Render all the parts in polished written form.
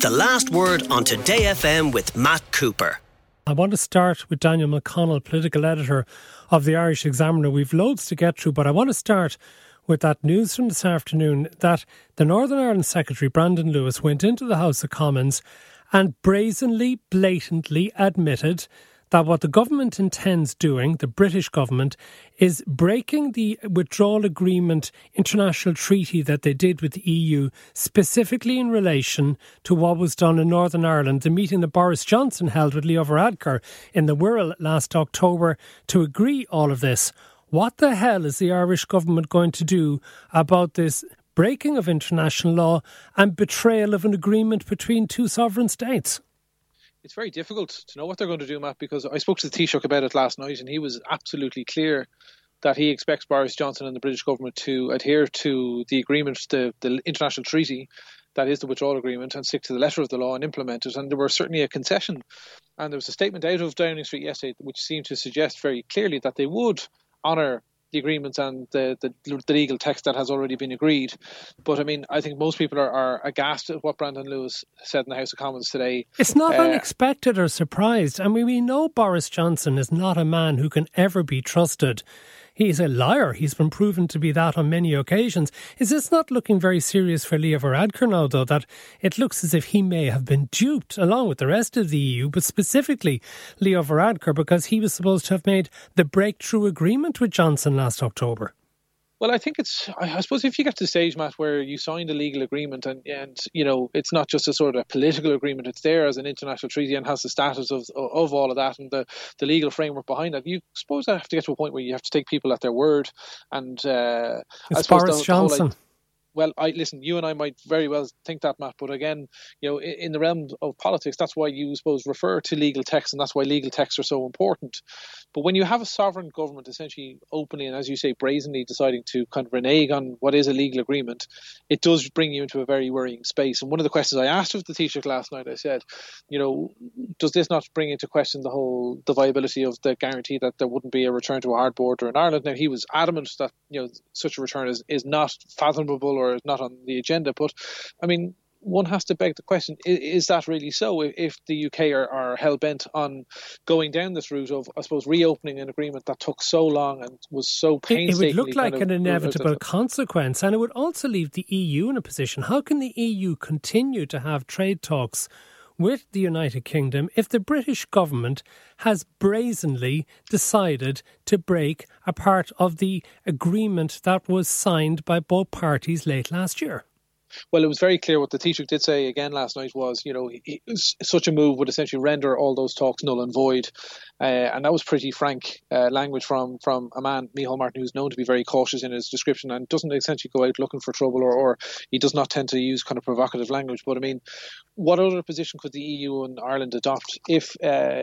The Last Word on Today FM with Matt Cooper. I want to start with Daniel McConnell, political editor of the Irish Examiner. We've loads to get through, but I want to start with that news from this afternoon that the Northern Ireland Secretary, Brandon Lewis, went into the House of Commons and brazenly, blatantly admitted that what the government intends doing, the British government, is breaking the withdrawal agreement international treaty that they did with the EU, specifically in relation to what was done in Northern Ireland, the meeting that Boris Johnson held with Leo Varadkar in the Wirral last October to agree all of this. What the hell is the Irish government going to do about this breaking of international law and betrayal of an agreement between two sovereign states? It's very difficult to know what they're going to do, Matt, because I spoke to the Taoiseach about it last night and he was absolutely clear that he expects Boris Johnson and the British government to adhere to the agreement, the international treaty, that is the withdrawal agreement, and stick to the letter of the law and implement it. And there was certainly a concession. And there was a statement out of Downing Street yesterday which seemed to suggest very clearly that they would honour the agreements and the legal text that has already been agreed. But I mean, I think most people are aghast at what Brandon Lewis said in the House of Commons today. It's not unexpected or surprised. I mean, we know Boris Johnson is not a man who can ever be trusted. He's a liar. He's been proven to be that on many occasions. Is this not looking very serious for Leo Varadkar now, though, that it looks as if he may have been duped, along with the rest of the EU, but specifically Leo Varadkar, because he was supposed to have made the breakthrough agreement with Johnson last October? Well, I think I suppose if you get to the stage, Matt, where you signed a legal agreement and you know, it's not just a sort of political agreement, it's there as an international treaty and has the status of all of that and the legal framework behind that, you suppose I have to get to a point where you have to take people at their word. And it's I suppose Boris Johnson. Well, listen, you and I might very well think that, Matt, but again, you know, in the realm of politics, that's why you, suppose, refer to legal texts, and that's why legal texts are so important. But when you have a sovereign government essentially openly and, as you say, brazenly deciding to kind of renege on what is a legal agreement, it does bring you into a very worrying space. And one of the questions I asked of the Taoiseach last night, I said, you know, does this not bring into question the viability of the guarantee that there wouldn't be a return to a hard border in Ireland? Now, he was adamant that, you know, such a return is not fathomable or is not on the agenda. But, I mean, one has to beg the question, is that really so? If the UK are hell-bent on going down this route of, I suppose, reopening an agreement that took so long and was so painstakingly... It would look like an inevitable consequence, and it would also leave the EU in a position. How can the EU continue to have trade talks with the United Kingdom if the British government has brazenly decided to break a part of the agreement that was signed by both parties late last year? Well, it was very clear what the Taoiseach did say again last night was, you know, such a move would essentially render all those talks null and void. And that was pretty frank language from a man, Micheál Martin, who's known to be very cautious in his description and doesn't essentially go out looking for trouble or he does not tend to use kind of provocative language. But I mean, what other position could the EU and Ireland adopt if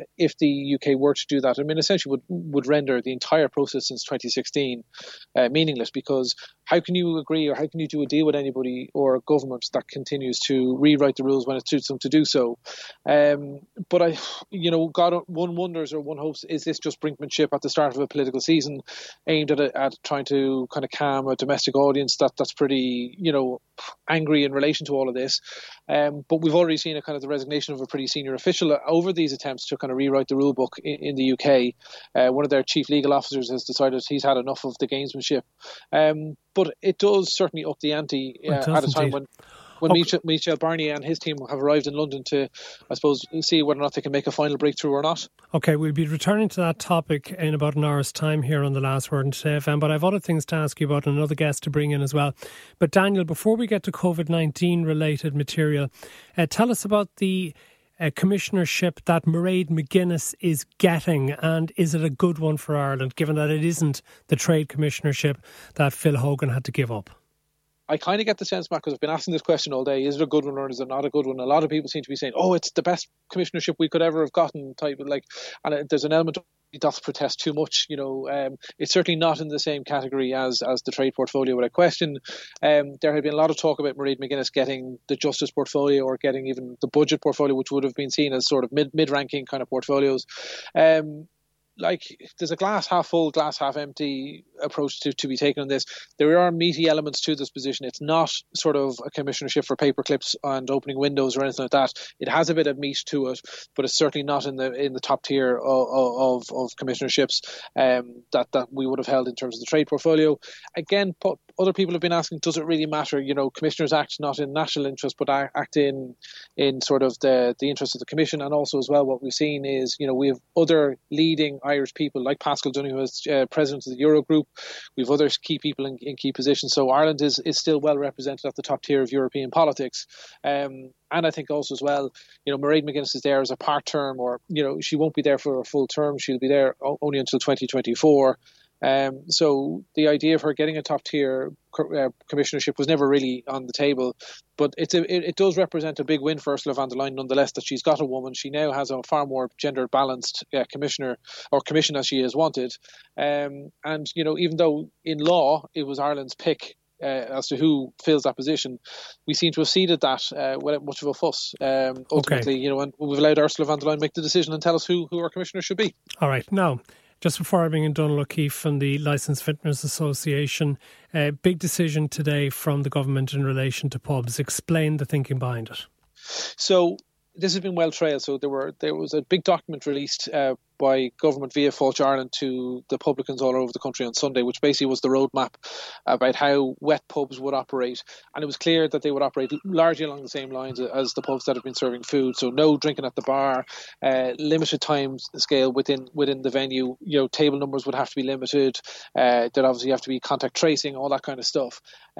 the UK were to do that? I mean, essentially would render the entire process since 2016 meaningless, because how can you agree or how can you do a deal with anybody or a government that continues to rewrite the rules when it suits them to do so? But one wonders or one hopes, is this just brinkmanship at the start of a political season aimed at trying to kind of calm a domestic audience that's pretty, you know, angry in relation to all of this? But we've already seen a kind of the resignation of a pretty senior official over these attempts to kind of rewrite the rule book in the UK. One of their chief legal officers has decided he's had enough of the gamesmanship. But it does certainly up the ante at a time when Michel Barnier and his team have arrived in London to, I suppose, see whether or not they can make a final breakthrough or not. OK, we'll be returning to that topic in about an hour's time here on The Last Word on Today FM, but I have other things to ask you about and another guest to bring in as well. But Daniel, before we get to COVID-19 related material, tell us about the commissionership that Mairead McGuinness is getting, and is it a good one for Ireland, given that it isn't the trade commissionership that Phil Hogan had to give up? I kind of get the sense, Matt, because I've been asking this question all day, is it a good one or is it not a good one? A lot of people seem to be saying, oh, it's the best commissionership we could ever have gotten, and there's an element of doth protest too much, you know. It's certainly not in the same category as the trade portfolio without question. There had been a lot of talk about Mairead McGuinness getting the justice portfolio or getting even the budget portfolio, which would have been seen as sort of mid-ranking kind of portfolios. there's a glass half full, glass half empty approach to be taken on this. There are meaty elements to this position. It's not sort of a commissionership for paper clips and opening windows or anything like that. It has a bit of meat to it, but it's certainly not in the top tier of commissionerships that we would have held in terms of the trade portfolio. Again, other people have been asking, does it really matter? Commissioners act not in national interest, but act in sort of the interest of the Commission. And also as well, what we've seen is, we have other leading Irish people like Pascal Donoghue, who is president of the Eurogroup. We have other key people in key positions. So Ireland is still well represented at the top tier of European politics. And I think also as well, Mairead McGuinness is there as a part-term, or, she won't be there for a full term. She'll be there only until 2024. So the idea of her getting a top tier commissionership was never really on the table, but it does represent a big win for Ursula von der Leyen nonetheless, that she's got a woman. She now has a far more gender balanced commission as she has wanted, and even though in law it was Ireland's pick as to who fills that position, we seem to have ceded that without much of a fuss. Ultimately, and we've allowed Ursula von der Leyen make the decision and tell us who our commissioner should be. All right, now, just before I bring in Donald O'Keefe from the Licensed Vintners Association, big decision today from the government in relation to pubs. Explain the thinking behind it. So this has been well trailed. So there was a big document released by government via Fáilte Ireland to the publicans all over the country on Sunday, which basically was the roadmap about how wet pubs would operate. And it was clear that they would operate largely along the same lines as the pubs that have been serving food. So no drinking at the bar, limited time scale within the venue. Table numbers would have to be limited. There'd obviously have to be contact tracing, all that kind of stuff.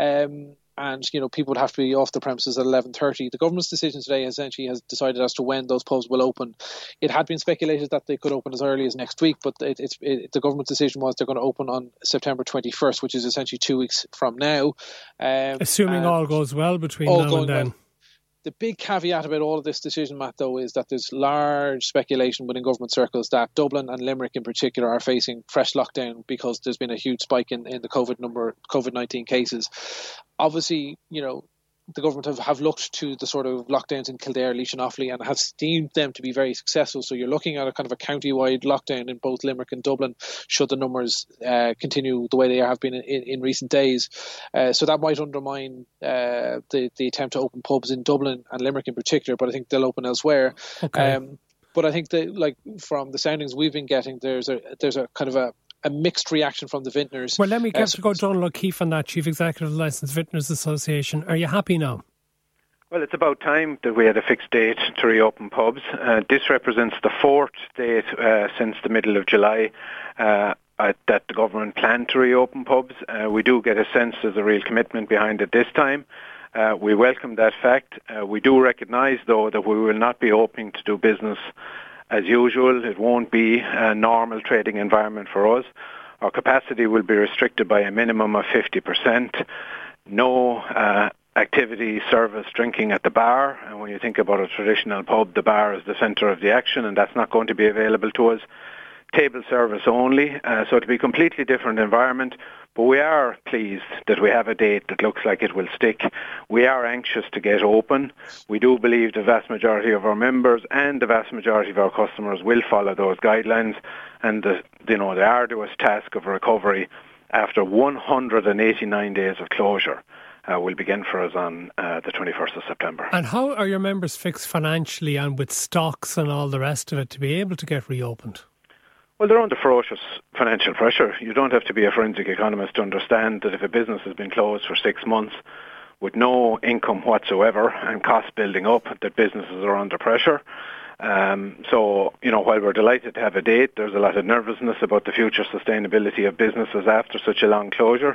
And people would have to be off the premises at 11:30. The government's decision today essentially has decided as to when those pubs will open. It had been speculated that they could open as early as next week, but the government's decision was they're going to open on September 21st, which is essentially 2 weeks from now. Assuming all goes well between now and then. Well. The big caveat about all of this decision, Matt, though, is that there's large speculation within government circles that Dublin and Limerick in particular are facing fresh lockdown because there's been a huge spike in the COVID-19 cases. Obviously, the government have looked to the sort of lockdowns in Kildare, Laois and Offaly, and has deemed them to be very successful. So you're looking at a kind of a county-wide lockdown in both Limerick and Dublin, should the numbers continue the way they have been in recent days. So that might undermine the attempt to open pubs in Dublin and Limerick in particular, but I think they'll open elsewhere. Okay. But I think that, from the soundings we've been getting, there's a kind of a mixed reaction from the vintners. Well, let me get to go Donald O'Keefe on that, Chief Executive of the Licensed Vintners Association. Are you happy now? Well, it's about time that we had a fixed date to reopen pubs. This represents the fourth date since the middle of July that the government planned to reopen pubs. We do get a sense there's a real commitment behind it this time. We welcome that fact. We do recognise, though, that we will not be hoping to do business as usual. It won't be a normal trading environment for us. Our capacity will be restricted by a minimum of 50%. No activity, service, drinking at the bar. And when you think about a traditional pub, the bar is the centre of the action, and that's not going to be available to us. Table service only. So it'll be a completely different environment. But we are pleased that we have a date that looks like it will stick. We are anxious to get open. We do believe the vast majority of our members and the vast majority of our customers will follow those guidelines. And the arduous task of recovery after 189 days of closure will begin for us on the 21st of September. And how are your members fixed financially and with stocks and all the rest of it to be able to get reopened? Well, they're under ferocious financial pressure. You don't have to be a forensic economist to understand that if a business has been closed for 6 months with no income whatsoever and costs building up, that businesses are under pressure. So, while we're delighted to have a date, there's a lot of nervousness about the future sustainability of businesses after such a long closure.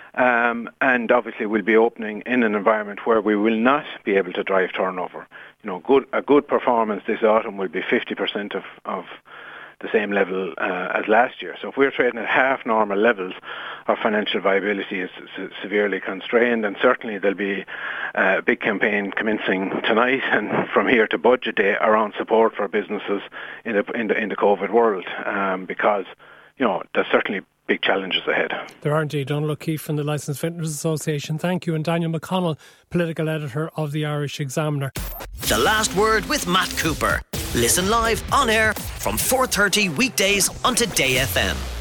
And obviously we'll be opening in an environment where we will not be able to drive turnover. A good performance this autumn will be 50% of the same level as last year. So if we're trading at half normal levels, our financial viability is severely constrained, and certainly there'll be a big campaign commencing tonight and from here to budget day around support for businesses in the COVID world, because there's certainly big challenges ahead. There are indeed. Donald O'Keefe from the Licensed Vintners Association. Thank you. And Daniel McConnell, political editor of the Irish Examiner. The Last Word with Matt Cooper. Listen live, on air, from 4:30 weekdays on Today FM.